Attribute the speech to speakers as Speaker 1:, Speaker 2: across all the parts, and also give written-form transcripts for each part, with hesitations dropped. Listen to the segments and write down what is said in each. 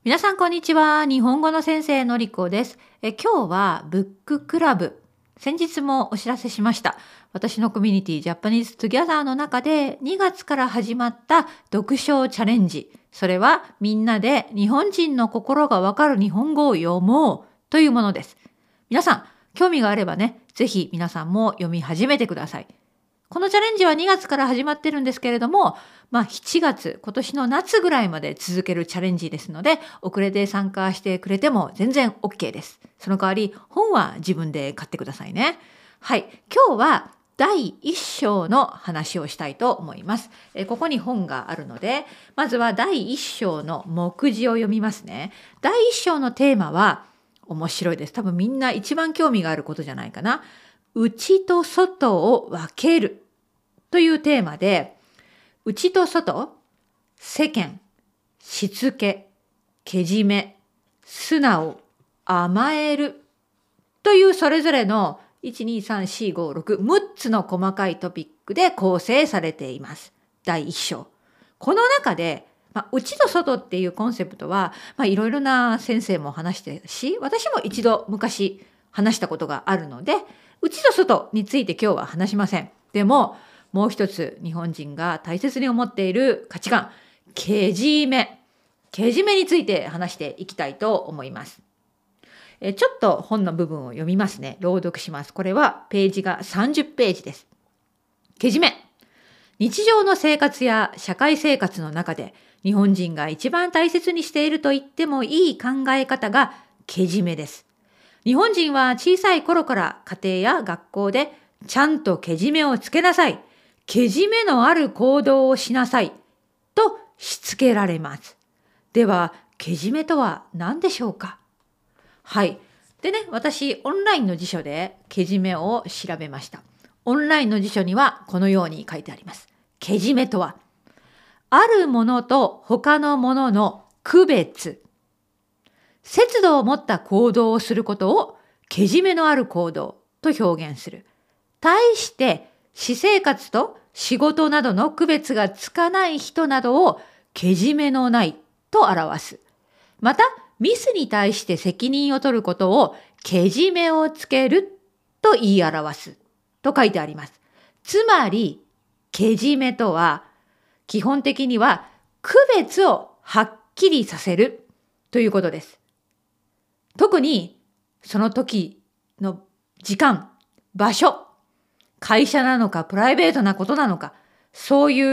Speaker 1: 皆さんこんにちは。日本語の先生のりこです。今日はブッククラブ。先日もお知らせしました。私のコミュニティジャパニーズトゥギャザーの中で2月から始まった読書チャレンジ。それはみんなで日本人の心がわかる日本語を読もうというものです。皆さん興味があればね、ぜひ皆さんも読み始めてください。このチャレンジは2月から始まってるんですけれども、7月、今年の夏ぐらいまで続けるチャレンジですので、遅れて参加してくれても全然 OK です。その代わり、本は自分で買ってくださいね。はい。今日は第1章の話をしたいと思います。ここに本があるので、まずは第1章の目次を読みますね。第1章のテーマは面白いです。多分みんな一番興味があることじゃないかな。内と外を分けるというテーマで、内と外、世間、しつけ、けじめ、素直、甘えるというそれぞれの1、2、3、4、5、6、6つの細かいトピックで構成されています。第1章。この中で、内と外っていうコンセプトは、いろいろな先生も話してるし、私も一度昔話したことがあるので、内と外について今日は話しません。でも、もう一つ日本人が大切に思っている価値観、けじめ。けじめについて話していきたいと思います。ちょっと本の部分を読みますね。朗読します。これはページが30ページです。けじめ。日常の生活や社会生活の中で日本人が一番大切にしていると言ってもいい考え方がけじめです。日本人は小さい頃から家庭や学校でちゃんとけじめをつけなさい。けじめのある行動をしなさい。としつけられます。では、けじめとは何でしょうか？はい。でね、私、オンラインの辞書でけじめを調べました。オンラインの辞書にはこのように書いてあります。けじめとは、あるものと他のものの区別。節度を持った行動をすることをけじめのある行動と表現する。対して私生活と仕事などの区別がつかない人などをけじめのないと表す。また、ミスに対して責任を取ることをけじめをつけると言い表すと書いてあります。つまり、けじめとは基本的には区別をはっきりさせるということです。特にその時の時間、場所、会社なのかプライベートなことなのか、そういう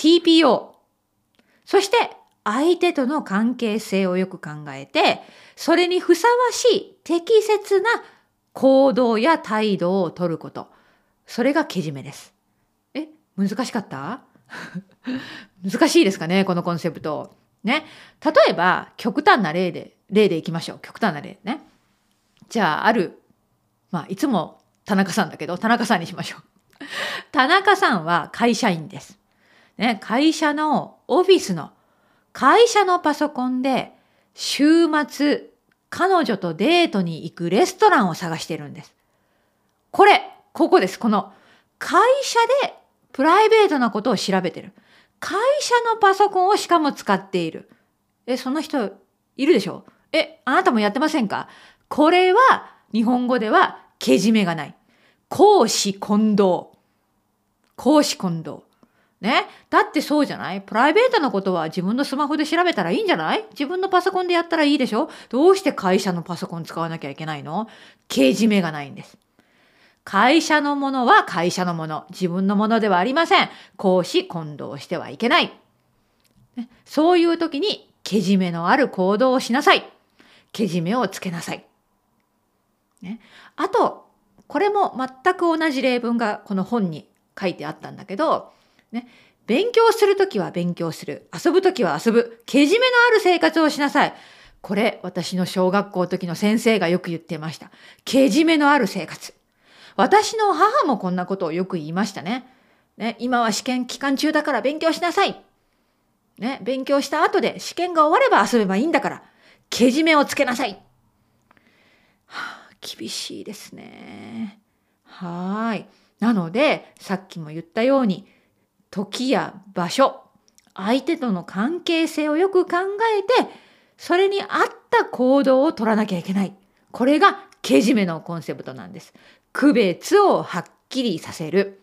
Speaker 1: TPO、そして相手との関係性をよく考えて、それにふさわしい適切な行動や態度を取ること。それがけじめです。難しかった難しいですかね、このコンセプト。ね。例えば、極端な例でいきましょう。極端な例ね。じゃあ、いつも田中さんだけど、田中さんにしましょう。田中さんは会社員です。ね、会社のオフィスの会社のパソコンで週末彼女とデートに行くレストランを探してるんです。ここです。この会社でプライベートなことを調べてる。会社のパソコンをしかも使っている。そんな人いるでしょ？あなたもやってませんか？これは日本語ではけじめがない。公私混同。公私混同。ね。だってそうじゃない？プライベートなことは自分のスマホで調べたらいいんじゃない？自分のパソコンでやったらいいでしょ？どうして会社のパソコン使わなきゃいけないの？けじめがないんです。会社のものは会社のもの。自分のものではありません。公私混同してはいけない。ね、そういう時にけじめのある行動をしなさい。けじめをつけなさい。ね、あと、これも全く同じ例文がこの本に書いてあったんだけど、ね、勉強するときは勉強する。遊ぶときは遊ぶ。けじめのある生活をしなさい。これ、私の小学校の時の先生がよく言ってました。けじめのある生活。私の母もこんなことをよく言いましたね。今は試験期間中だから勉強しなさい。勉強した後で試験が終われば遊べばいいんだから、けじめをつけなさい。厳しいですね。なので、さっきも言ったように、時や場所、相手との関係性をよく考えて、 それに合った行動を取らなきゃいけない。これがけじめのコンセプトなんです。区別をはっきりさせる。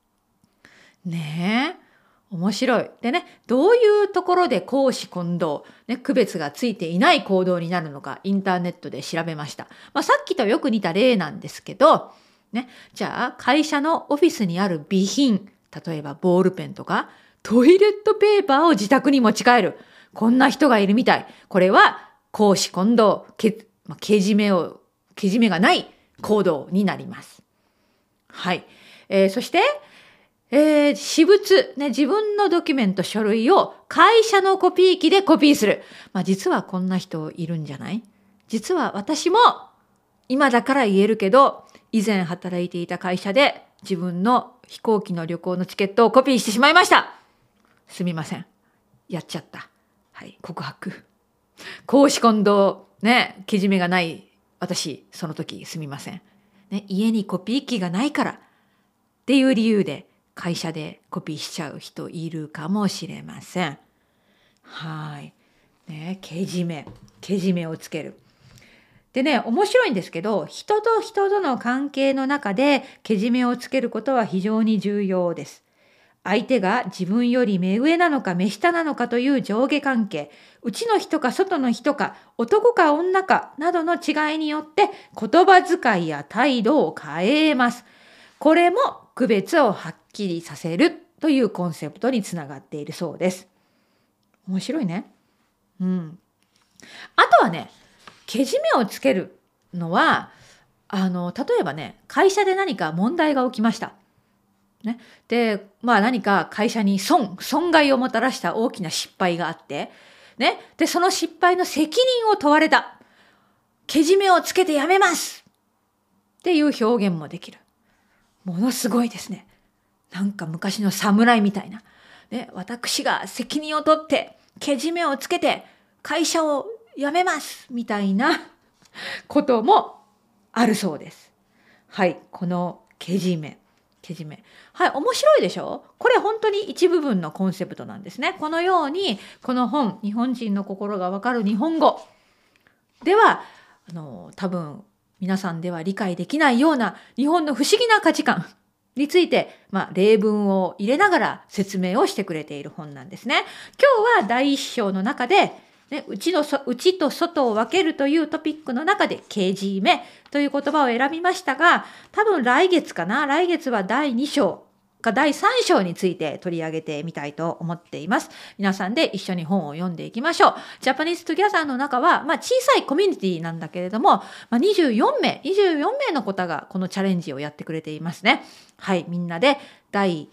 Speaker 1: ねえ。面白い。でね、どういうところで公私混同、区別がついていない行動になるのか、インターネットで調べました。さっきとよく似た例なんですけど、じゃあ会社のオフィスにある備品、例えばボールペンとか、トイレットペーパーを自宅に持ち帰る。こんな人がいるみたい。これは公私混同、けじめがない行動になります。はい。そして、私物、自分のドキュメント、書類を会社のコピー機でコピーする。実はこんな人いるんじゃない？実は私も今だから言えるけど、以前働いていた会社で自分の飛行機の旅行のチケットをコピーしてしまいました。すみません。やっちゃった。はい、告白。公私混同、けじめがない私、その時すみません。家にコピー機がないからっていう理由で会社でコピーしちゃう人いるかもしれません。はい。けじめをつける。でね、面白いんですけど、人と人との関係の中でけじめをつけることは非常に重要です。相手が自分より目上なのか目下なのかという上下関係、内の人か外の人か、男か女かなどの違いによって言葉遣いや態度を変えます。これも区別をはっきりさせるというコンセプトにつながっているそうです。面白いね。あとはね、けじめをつけるのは、例えばね、会社で何か問題が起きました。で、何か会社に損害をもたらした大きな失敗があって、で、その失敗の責任を問われた。けじめをつけてやめますっていう表現もできる。ものすごいですね。なんか昔の侍みたいな。私が責任を取って、けじめをつけて会社を辞めますみたいなこともあるそうです。はい、このけじめ。はい、面白いでしょ？これ本当に一部分のコンセプトなんですね。このように、この本、日本人の心がわかる日本語では、多分皆さんでは理解できないような日本の不思議な価値観について、例文を入れながら説明をしてくれている本なんですね。今日は第一章の中で、内と外を分けるというトピックの中でけじめという言葉を選びましたが、多分来月は第2章か第3章について取り上げてみたいと思っています。皆さんで一緒に本を読んでいきましょう。ジャパニーズトゥギャザーの中は、小さいコミュニティなんだけれども、24名の方がこのチャレンジをやってくれていますね。はい、みんなで第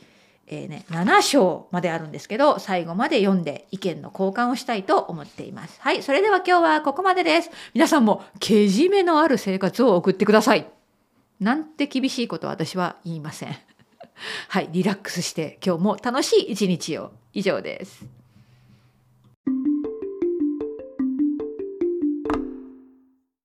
Speaker 1: 7章まであるんですけど、最後まで読んで意見の交換をしたいと思っています。はい、それでは今日はここまでです。皆さんもけじめのある生活を送ってください。なんて厳しいことは私は言いません。はい、リラックスして今日も楽しい一日を。以上です。